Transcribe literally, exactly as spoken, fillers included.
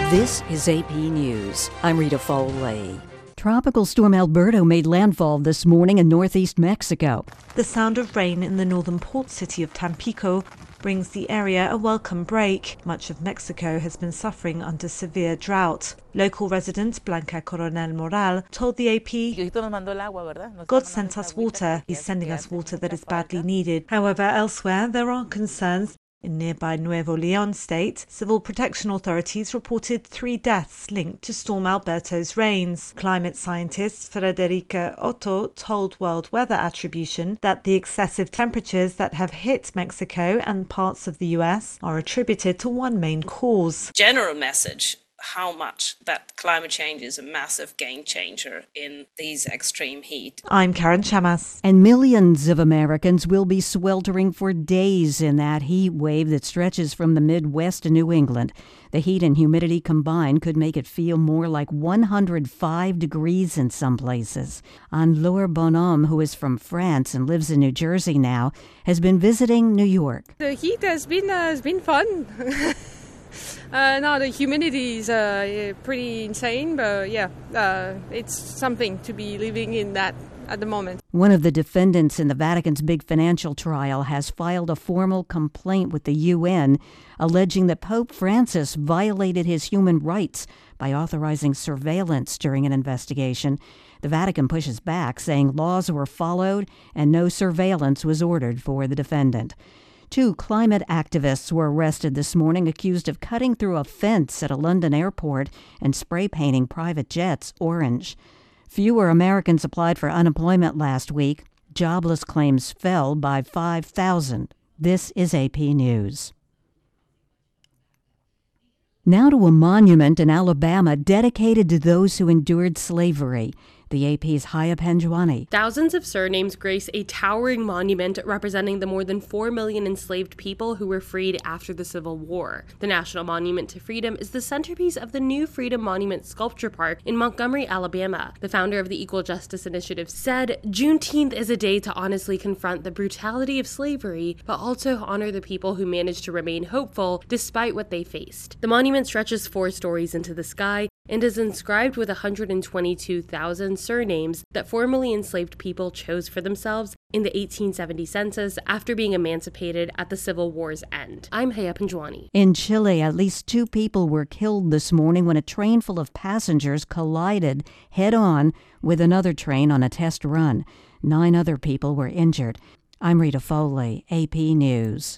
This is A P News. I'm Rita Foley. Tropical storm Alberto made landfall this morning in northeast Mexico. The sound of rain in the northern port city of Tampico brings the area a welcome break. Much of Mexico has been suffering under severe drought. Local resident Blanca Coronel Moral told the A P, "God sent us water. He's sending us water that is badly needed." However, elsewhere there are concerns. In nearby Nuevo León state, civil protection authorities reported three deaths linked to Storm Alberto's rains. Climate scientist Frederica Otto told World Weather Attribution that the excessive temperatures that have hit Mexico and parts of the U S are attributed to one main cause. General message: how much that climate change is a massive game changer in these extreme heat. I'm Karen Chamas. And millions of Americans will be sweltering for days in that heat wave that stretches from the Midwest to New England. The heat and humidity combined could make it feel more like one hundred five degrees in some places. Anne-Laure Bonhomme, who is from France and lives in New Jersey now, has been visiting New York. The heat has been, uh, has been fun. Uh, now the humidity is uh, pretty insane, but yeah, uh, it's something to be living in that at the moment. One of the defendants in the Vatican's big financial trial has filed a formal complaint with the U N, alleging that Pope Francis violated his human rights by authorizing surveillance during an investigation. The Vatican pushes back, saying laws were followed and no surveillance was ordered for the defendant. Two climate activists were arrested this morning, accused of cutting through a fence at a London airport and spray painting private jets orange. Fewer Americans applied for unemployment last week. Jobless claims fell by five thousand. This is A P News. Now to a monument in Alabama dedicated to those who endured slavery. The A P's Haya Panjwani. Thousands of surnames grace a towering monument representing the more than four million enslaved people who were freed after the Civil War. The National Monument to Freedom is the centerpiece of the new Freedom Monument Sculpture Park in Montgomery, Alabama. The founder of the Equal Justice Initiative said, "Juneteenth is a day to honestly confront the brutality of slavery, but also honor the people who managed to remain hopeful despite what they faced." The monument stretches four stories into the sky and is inscribed with one hundred twenty-two thousand surnames that formerly enslaved people chose for themselves in the eighteen seventy census after being emancipated at the Civil War's end. I'm Haya Panjwani. In Chile, at least two people were killed this morning when a train full of passengers collided head-on with another train on a test run. Nine other people were injured. I'm Rita Foley, A P News.